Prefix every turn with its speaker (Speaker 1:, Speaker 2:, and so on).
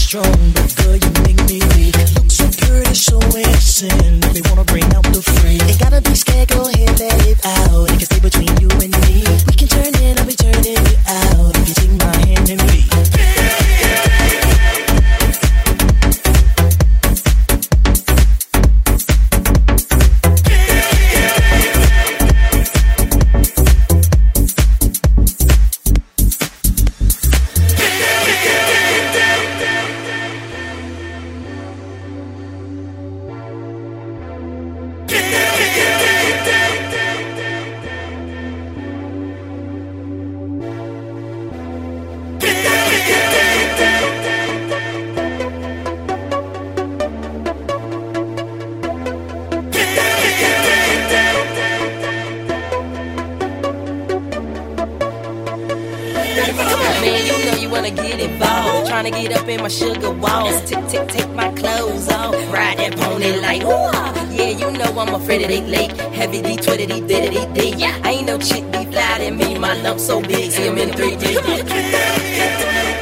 Speaker 1: strong, but girl, you make me weak. Look so pretty, so innocent. They wanna bring out the freak. Ain't gotta be scared, go ahead, let it out. It can stay between you and me. We can turn it, I'll be turning you out. If you take my hand and me.
Speaker 2: Tryna get up in my sugar walls. Take my clothes off. Ride that pony like, ooh. Yeah, you know I'm afraid of they late. Heavy D, twiddity, diddity, D. I ain't no chick be fly than me. My lump so big, see I'm in 3D.